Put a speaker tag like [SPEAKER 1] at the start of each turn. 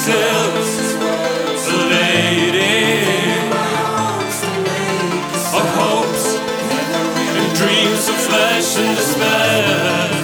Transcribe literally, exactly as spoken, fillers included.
[SPEAKER 1] voices, a lady of hopes and dreams of flesh and despair.